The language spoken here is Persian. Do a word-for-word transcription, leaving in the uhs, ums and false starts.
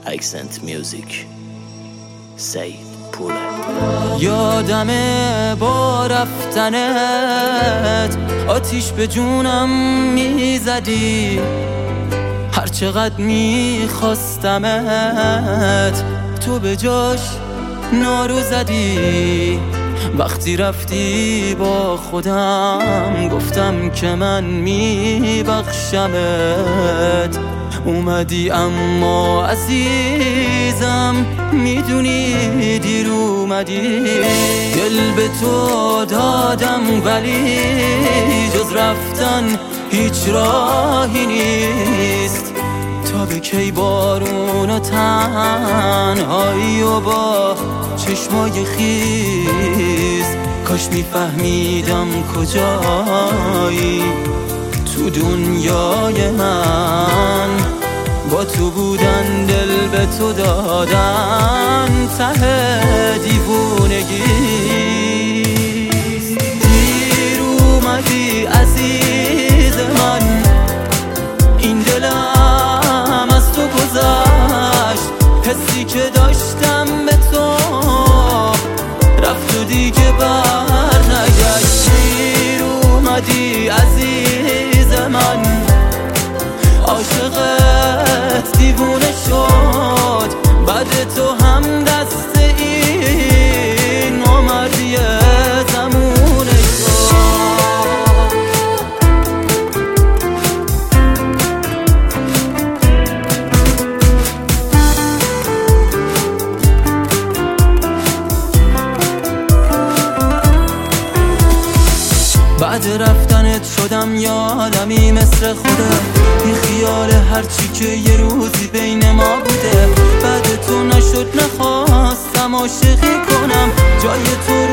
Accent Music سعید پوره. یادمه با رفتنت آتیش به جونم میزدی، هر چقدر میخواستمت تو به جاش نارو زدی. وقتی رفتی با خودم گفتم که من میبخشمت، اومدی اما عزیزم میدونی دیر اومدی. دل به تو دادم ولی جز رفتن هیچ راهی نیست. تا به کی بارون و تنهایی و با چشمای خیز، کاش میفهمیدم کجایی تو دنیای من. با تو بودن دل به تو دادن ته دیوونگی. دیر اومدی عزیز من، این دلم از تو گذشت. حسی که داشتم به تو رفت و دیگه بر نگشت. دیر اومدی عزیز من، عاشقت دیوونه شد. بعد تو هم دست این نامردی زمونه شد. بعد رفتنت شدم یادمی مثل خودت، این خیال هرچی که یه روزی بین ما بوده. بعد تو نشد نخواستم عاشقی کنم، جای تو